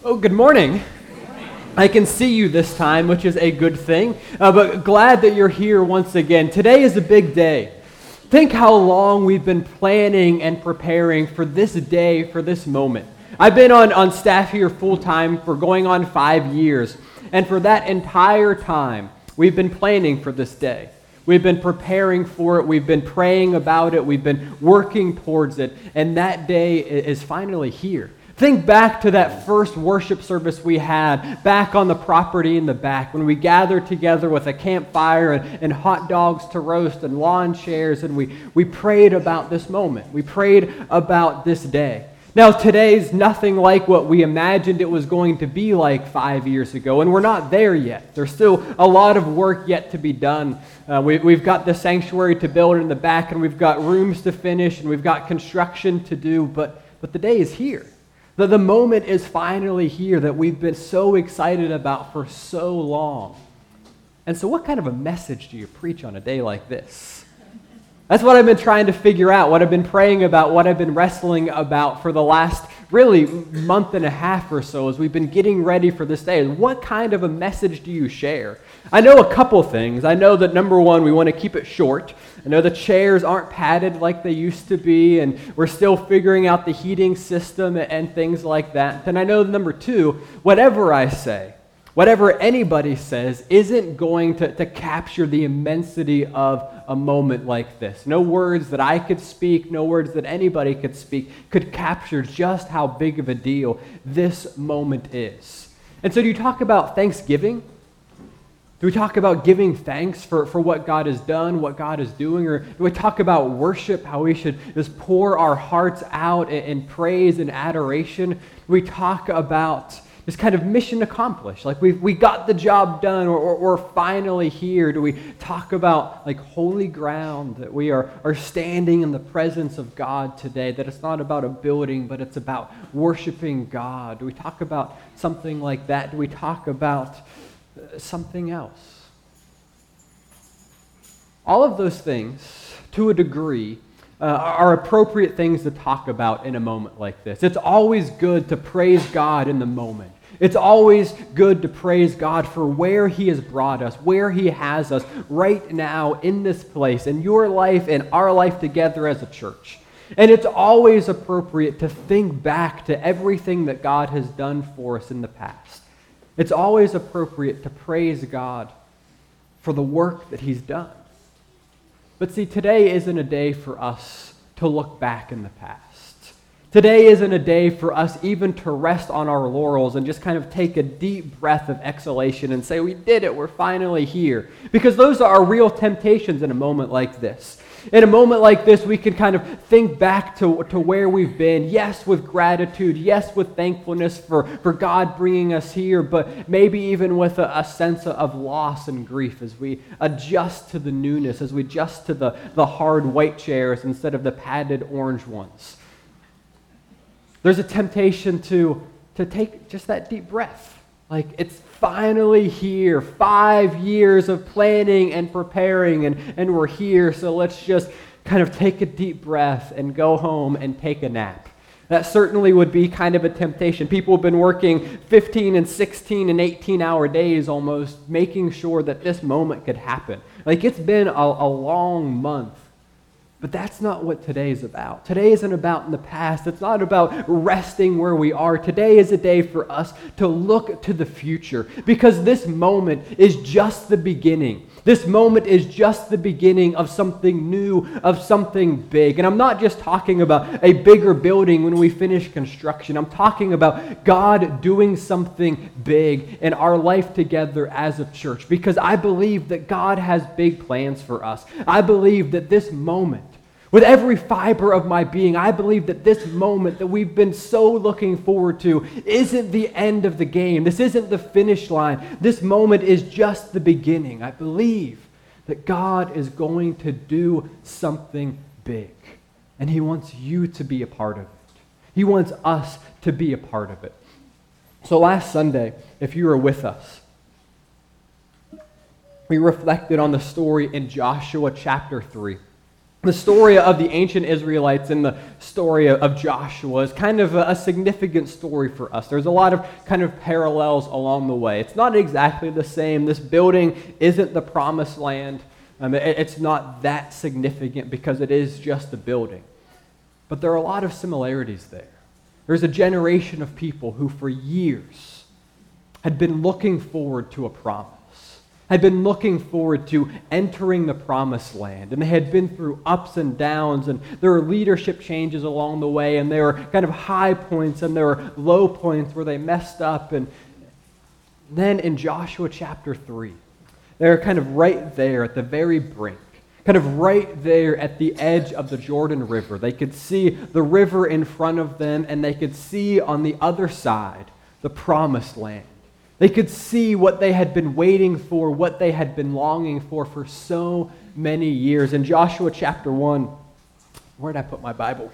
Oh, good morning. I can see you this time, which is a good thing, but glad that you're here once again. Today is a big day. Think how long we've been planning and preparing for this day, for this moment. I've been on staff here full-time for going on 5 years, and for that entire time, we've been planning for this day. We've been preparing for it, we've been praying about it, we've been working towards it, and that day is finally here. Think back to that first worship service we had back on the property in the back when we gathered together with a campfire and hot dogs to roast and lawn chairs, and we prayed about this moment. We prayed about this day. Now, today's nothing like what we imagined it was going to be like 5 years ago, and we're not there yet. There's still a lot of work yet to be done. We've got the sanctuary to build in the back, and we've got rooms to finish, and we've got construction to do, but the day is here. The moment is finally here that we've been so excited about for so long. And so what kind of a message do you preach on a day like this? That's what I've been trying to figure out, what I've been praying about, what I've been wrestling about for the last really month and a half or so as we've been getting ready for this day. What kind of a message do you share? I know a couple things. I know that number one, we want to keep it short. I know the chairs aren't padded like they used to be, and we're still figuring out the heating system and things like that. And I know number two, whatever I say, whatever anybody says, isn't going to capture the immensity of a moment like this. No words that I could speak, no words that anybody could speak could capture just how big of a deal this moment is. And so do you talk about Thanksgiving? Do we talk about giving thanks for what God has done, what God is doing? Or do we talk about worship, how we should just pour our hearts out in praise and adoration? Do we talk about this kind of mission accomplished, like we got the job done, or we're finally here? Do we talk about like holy ground, that we are standing in the presence of God today, that it's not about a building, but it's about worshiping God? Do we talk about something like that? Do we talk about something else? All of those things, to a degree, are appropriate things to talk about in a moment like this. It's always good to praise God in the moment. It's always good to praise God for where He has brought us, where He has us right now in this place, in your life and our life together as a church. And it's always appropriate to think back to everything that God has done for us in the past. It's always appropriate to praise God for the work that He's done. But see, today isn't a day for us to look back in the past. Today isn't a day for us even to rest on our laurels and just kind of take a deep breath of exhalation and say, we did it, we're finally here. Because those are our real temptations in a moment like this. In a moment like this, we can kind of think back to where we've been. Yes, with gratitude. Yes, with thankfulness for God bringing us here, but maybe even with a sense of loss and grief as we adjust to the newness, as we adjust to the hard white chairs instead of the padded orange ones. There's a temptation to take just that deep breath. Like, it's finally here. 5 years of planning and preparing, and we're here, so let's just kind of take a deep breath and go home and take a nap. That certainly would be kind of a temptation. People have been working 15 and 16 and 18-hour days almost, making sure that this moment could happen. Like, it's been a long month. But that's not what today is about. Today isn't about in the past. It's not about resting where we are. Today is a day for us to look to the future, because this moment is just the beginning. This moment is just the beginning of something new, of something big. And I'm not just talking about a bigger building when we finish construction. I'm talking about God doing something big in our life together as a church, because I believe that God has big plans for us. I believe that this moment, with every fiber of my being, I believe that this moment that we've been so looking forward to isn't the end of the game. This isn't the finish line. This moment is just the beginning. I believe that God is going to do something big, and He wants you to be a part of it. He wants us to be a part of it. So last Sunday, if you were with us, we reflected on the story in Joshua chapter 3. The story of the ancient Israelites and the story of Joshua is kind of a significant story for us. There's a lot of kind of parallels along the way. It's not exactly the same. This building isn't the promised land. It's not that significant because it is just a building. But there are a lot of similarities there. There's a generation of people who for years had been looking forward to a promise, had been looking forward to entering the promised land. And they had been through ups and downs, and there were leadership changes along the way, and there were kind of high points and there were low points where they messed up. And then in Joshua chapter 3, they're kind of right there at the very brink, kind of right there at the edge of the Jordan River. They could see the river in front of them, and they could see on the other side the promised land. They could see what they had been waiting for, what they had been longing for so many years. In Joshua chapter 1, where did I put my Bible?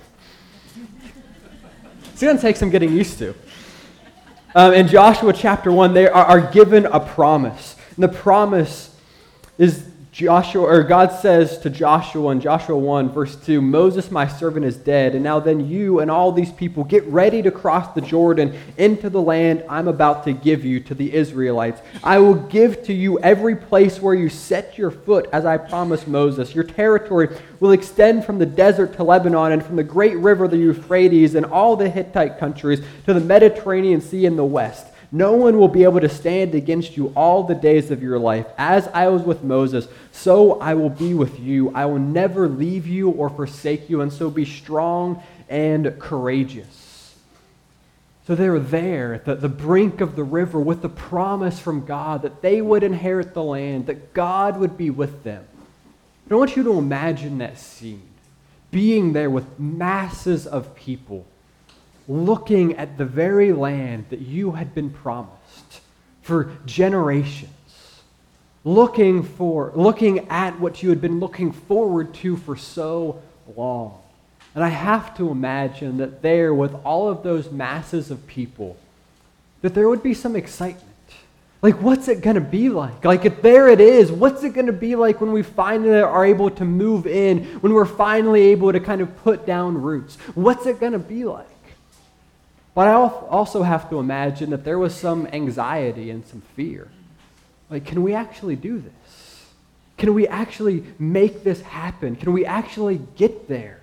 It's going to take some getting used to. In Joshua chapter 1, they are given a promise. And the promise is God says to Joshua in Joshua 1, verse 2, Moses, my servant, is dead, and now then you and all these people get ready to cross the Jordan into the land I'm about to give you to the Israelites. I will give to you every place where you set your foot, as I promised Moses. Your territory will extend from the desert to Lebanon and from the great river, the Euphrates, and all the Hittite countries to the Mediterranean Sea in the west. No one will be able to stand against you all the days of your life. As I was with Moses, so I will be with you. I will never leave you or forsake you, and so be strong and courageous. So they were there at the brink of the river with the promise from God that they would inherit the land, that God would be with them. But I want you to imagine that scene, being there with masses of people, looking at the very land that you had been promised for generations, looking at what you had been looking forward to for so long. And I have to imagine that there, with all of those masses of people, that there would be some excitement. Like, what's it going to be like? Like, if there it is, what's it going to be like when we finally are able to move in, when we're finally able to kind of put down roots? What's it going to be like? But I also have to imagine that there was some anxiety and some fear. Like, can we actually do this? Can we actually make this happen? Can we actually get there?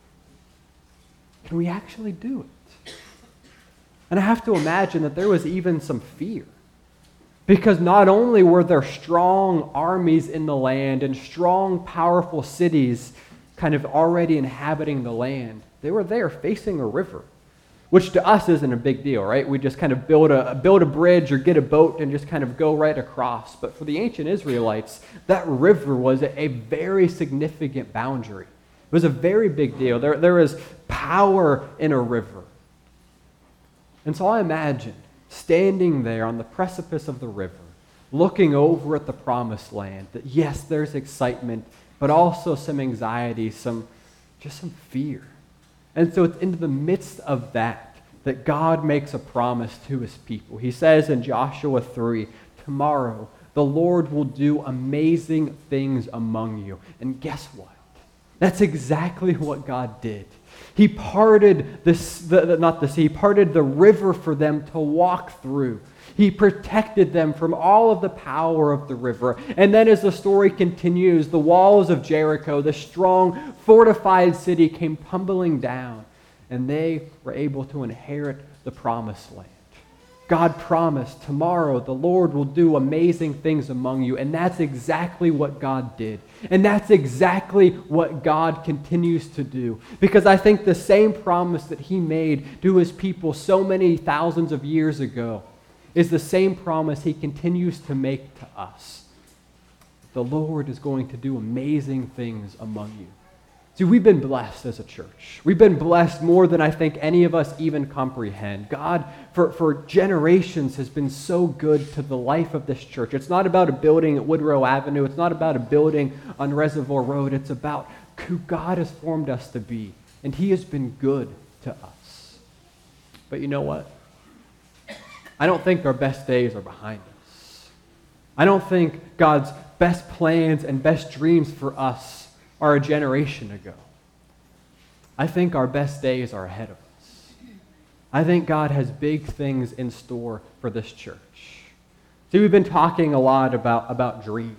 Can we actually do it? And I have to imagine that there was even some fear. Because not only were there strong armies in the land and strong, powerful cities kind of already inhabiting the land, they were there facing a river. Which to us isn't a big deal, right? We just kind of build a bridge or get a boat and just kind of go right across. But for the ancient Israelites, that river was a very significant boundary. It was a very big deal. There was power in a river. And so I imagine standing there on the precipice of the river, looking over at the promised land, that yes, there's excitement, but also some anxiety, just some fear. And so it's into the midst of that God makes a promise to his people. He says in Joshua 3, tomorrow the Lord will do amazing things among you. And guess what? That's exactly what God did. He parted the river for them to walk through. He protected them from all of the power of the river. And then as the story continues, the walls of Jericho, the strong, fortified city, came tumbling down, and they were able to inherit the promised land. God promised, tomorrow the Lord will do amazing things among you, and that's exactly what God did. And that's exactly what God continues to do. Because I think the same promise that he made to his people so many thousands of years ago is the same promise he continues to make to us. The Lord is going to do amazing things among you. See, we've been blessed as a church. We've been blessed more than I think any of us even comprehend. God, for generations, has been so good to the life of this church. It's not about a building at Woodrow Avenue. It's not about a building on Reservoir Road. It's about who God has formed us to be. And he has been good to us. But you know what? I don't think our best days are behind us. I don't think God's best plans and best dreams for us or a generation ago. I think our best days are ahead of us. I think God has big things in store for this church. See, we've been talking a lot about dreams.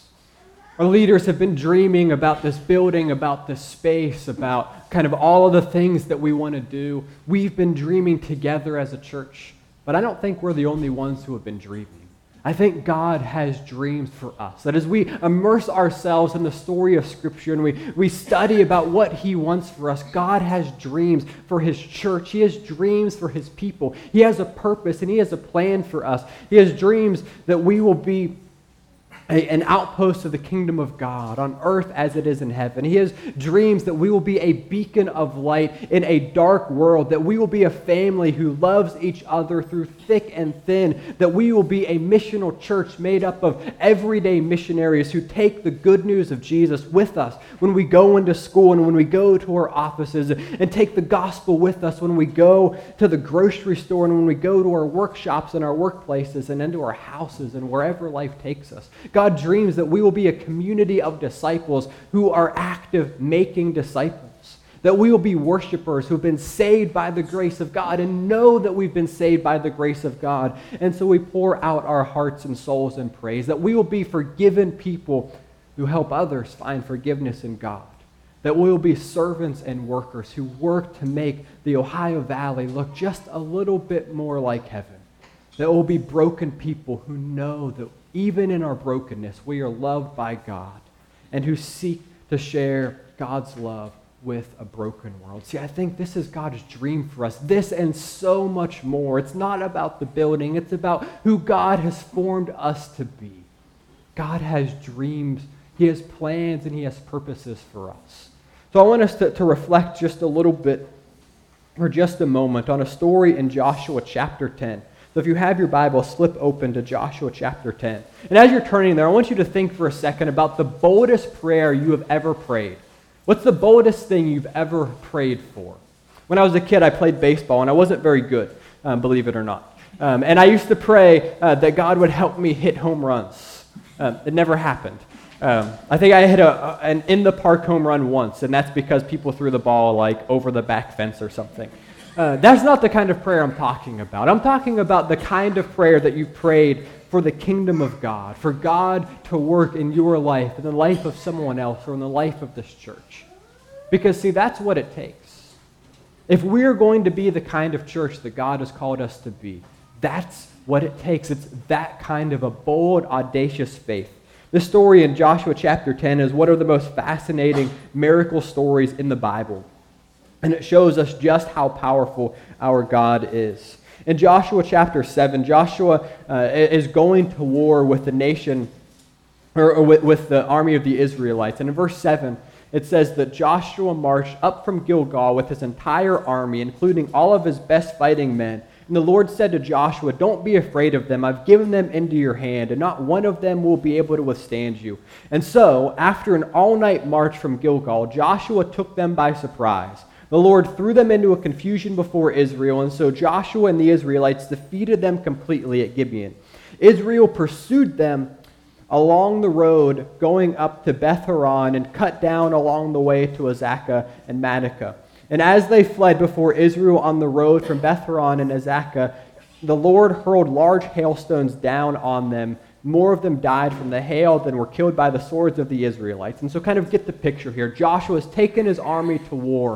Our leaders have been dreaming about this building, about this space, about kind of all of the things that we want to do. We've been dreaming together as a church, but I don't think we're the only ones who have been dreaming. I think God has dreams for us. That as we immerse ourselves in the story of Scripture and we study about what He wants for us, God has dreams for His church. He has dreams for His people. He has a purpose and He has a plan for us. He has dreams that we will be an outpost of the kingdom of God on earth as it is in heaven. He has dreams that we will be a beacon of light in a dark world, that we will be a family who loves each other through thick and thin, that we will be a missional church made up of everyday missionaries who take the good news of Jesus with us when we go into school and when we go to our offices, and take the gospel with us when we go to the grocery store and when we go to our workshops and our workplaces and into our houses and wherever life takes us. God dreams that we will be a community of disciples who are active making disciples, that we will be worshipers who have been saved by the grace of God and know that we've been saved by the grace of God, and so we pour out our hearts and souls in praise, that we will be forgiven people who help others find forgiveness in God, that we will be servants and workers who work to make the Ohio Valley look just a little bit more like heaven, that we'll be broken people who know that even in our brokenness, we are loved by God, and who seek to share God's love with a broken world. See, I think this is God's dream for us, this and so much more. It's not about the building, it's about who God has formed us to be. God has dreams, He has plans, and He has purposes for us. So I want us to reflect just a little bit, or just a moment, on a story in Joshua chapter 10. So if you have your Bible, slip open to Joshua chapter 10. And as you're turning there, I want you to think for a second about the boldest prayer you have ever prayed. What's the boldest thing you've ever prayed for? When I was a kid, I played baseball, and I wasn't very good, believe it or not. And I used to pray that God would help me hit home runs. It never happened. I think I hit an in-the-park home run once, and that's because people threw the ball like over the back fence or something. That's not the kind of prayer I'm talking about. I'm talking about the kind of prayer that you prayed for the kingdom of God, for God to work in your life, in the life of someone else, or in the life of this church. Because, see, that's what it takes. If we're going to be the kind of church that God has called us to be, that's what it takes. It's that kind of a bold, audacious faith. This story in Joshua chapter 10 is one of the most fascinating miracle stories in the Bible. And it shows us just how powerful our God is. In Joshua chapter 7, Joshua is going to war with the nation, or with the army of the Israelites. And in verse 7, it says that Joshua marched up from Gilgal with his entire army, including all of his best fighting men. And the Lord said to Joshua, "Don't be afraid of them. I've given them into your hand, and not one of them will be able to withstand you." And so, after an all-night march from Gilgal, Joshua took them by surprise. The Lord threw them into a confusion before Israel, and so Joshua and the Israelites defeated them completely at Gibeon. Israel pursued them along the road going up to Beth-horon and cut down along the way to Azekah and Maacah. And as they fled before Israel on the road from Beth-horon and Azekah, the Lord hurled large hailstones down on them. More of them died from the hail than were killed by the swords of the Israelites. And so kind of get the picture here. Joshua has taken his army to war,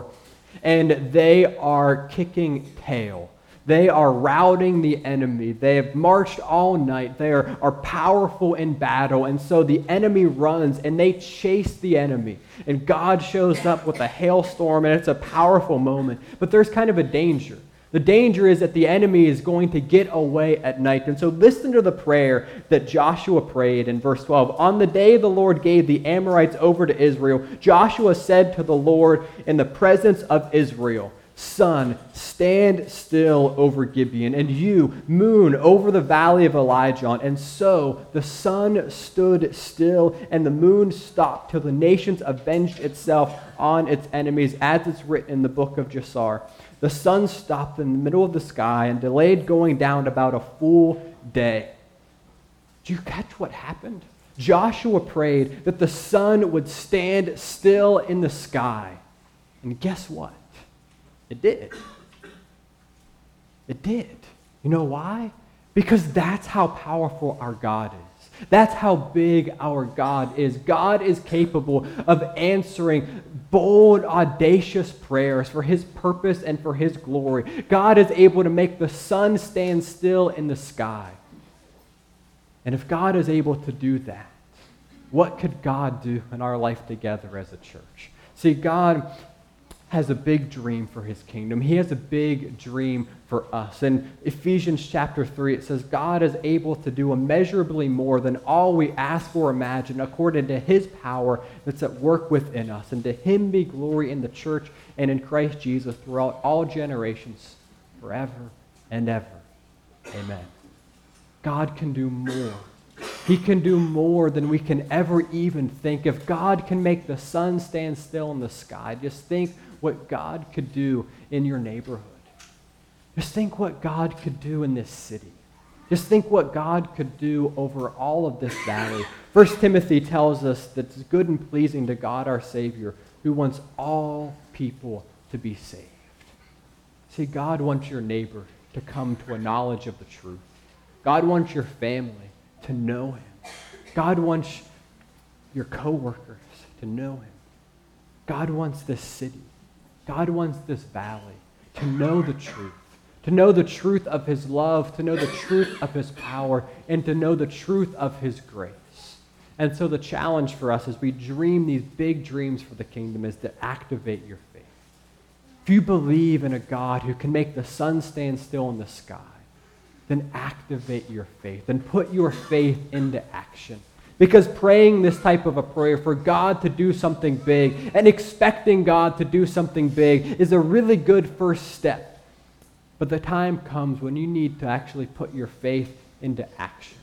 and they are kicking tail. They are routing the enemy. They have marched all night. They are powerful in battle. And so the enemy runs, and they chase the enemy. And God shows up with a hailstorm, and it's a powerful moment. But there's kind of a danger. The danger is that the enemy is going to get away at night. And so listen to the prayer that Joshua prayed in verse 12. On the day the Lord gave the Amorites over to Israel, Joshua said to the Lord in the presence of Israel, "Sun, stand still over Gibeon, and you, moon, over the valley of Elijah." And so the sun stood still, and the moon stopped till the nations avenged itself on its enemies, as it's written in the book of Jasar. The sun stopped in the middle of the sky and delayed going down about a full day. Do you catch what happened? Joshua prayed that the sun would stand still in the sky. And guess what? It did. It did. You know why? Because that's how powerful our God is. That's how big our God is. God is capable of answering bold, audacious prayers for his purpose and for his glory. God is able to make the sun stand still in the sky. And if God is able to do that, what could God do in our life together as a church? See, God has a big dream for his kingdom. He has a big dream for us. In Ephesians chapter 3, it says, God is able to do immeasurably more than all we ask or imagine according to his power that's at work within us. And to him be glory in the church and in Christ Jesus throughout all generations, forever and ever. Amen. God can do more. He can do more than we can ever even think. If God can make the sun stand still in the sky, just think what God could do in your neighborhood. Just think what God could do in this city. Just think what God could do over all of this valley. 1 Timothy tells us that it's good and pleasing to God our Savior, who wants all people to be saved. See, God wants your neighbor to come to a knowledge of the truth. God wants your family to know him. God wants your coworkers to know him. God wants this city. God wants this valley to know the truth of his love, to know the truth of his power, and to know the truth of his grace. And so the challenge for us as we dream these big dreams for the kingdom is to activate your faith. If you believe in a God who can make the sun stand still in the sky, then activate your faith and put your faith into action. Because praying this type of a prayer for God to do something big and expecting God to do something big is a really good first step. But the time comes when you need to actually put your faith into action.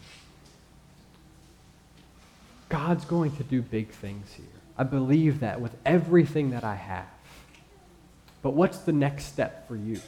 God's going to do big things here. I believe that with everything that I have. But what's the next step for you?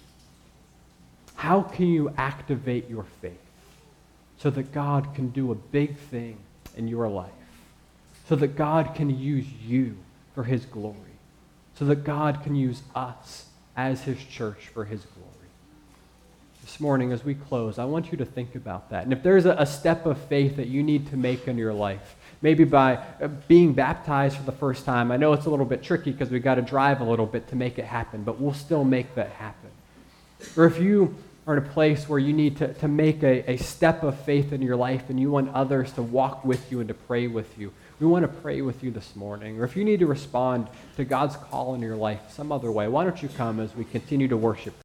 How can you activate your faith so that God can do a big thing in your life? So that God can use you for his glory? So that God can use us as his church for his glory? This morning as we close, I want you to think about that. And if there's a step of faith that you need to make in your life, maybe by being baptized for the first time. I know it's a little bit tricky because we've got to drive a little bit to make it happen, but we'll still make that happen. Or if you are in a place where you need to make a step of faith in your life and you want others to walk with you and to pray with you, we want to pray with you this morning. Or if you need to respond to God's call in your life some other way, why don't you come as we continue to worship